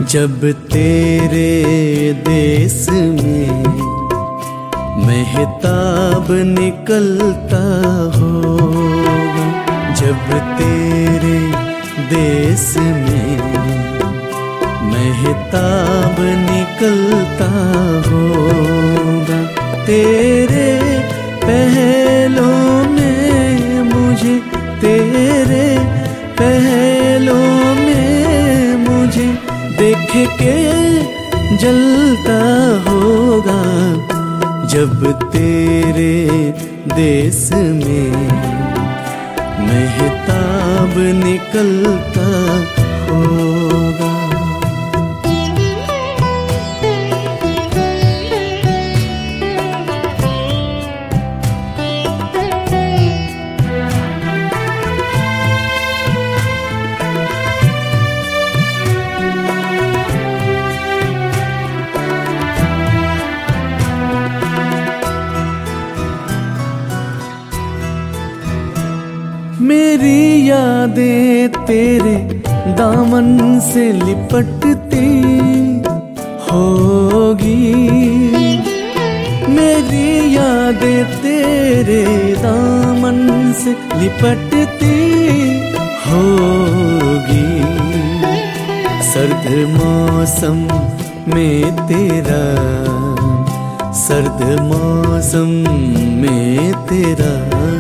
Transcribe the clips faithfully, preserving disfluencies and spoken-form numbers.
जब तेरे देश में महताब निकलता होगा, जब तेरे देश में महताब निकलता होगा, तेरे पहलों में मुझे, तेरे पहलों में मुझे देख के जलता होगा, जब तेरे देश में महताब निकलता होगा। मेरी यादें तेरे दामन से लिपटती होगी, मेरी यादें तेरे दामन से लिपटती होगी, सर्द मौसम में तेरा, सर्द मौसम में तेरा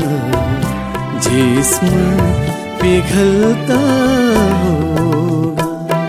जिस्म पिघलता होगा।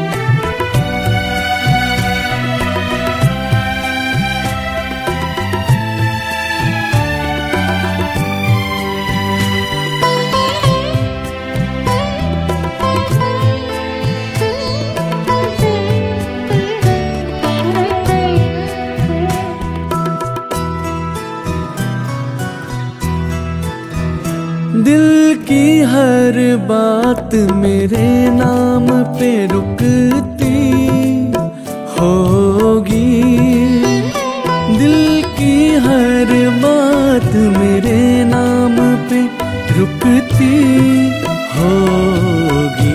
दिल की हर बात मेरे नाम पे रुकती होगी, दिल की हर बात मेरे नाम पे रुकती होगी,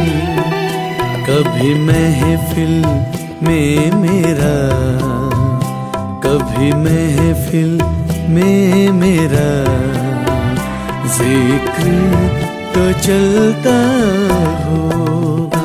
कभी महफिल में मेरा, कभी महफिल में मेरा जिक्र तो चलता होगा।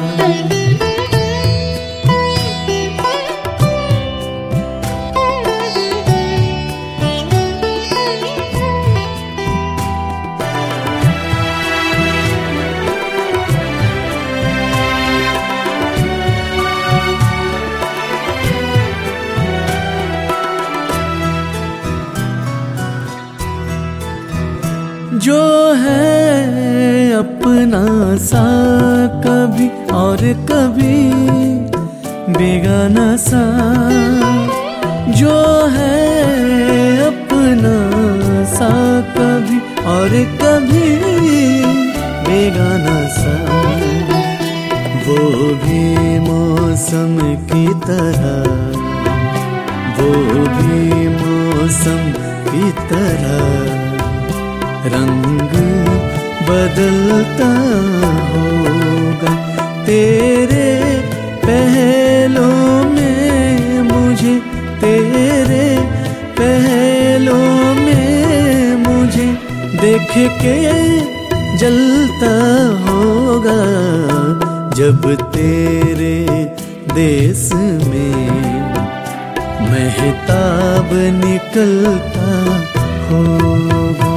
जो है अपना सा कभी और कभी बेगाना सा, जो है अपना सा कभी और कभी बेगाना सा, वो भी मौसम की तरह, वो भी मौसम की तरह रंग बदलता होगा, तेरे पहलों में मुझे, तेरे पहलों में मुझे देख के जलता होगा, जब तेरे देश में महताब निकलता होगा।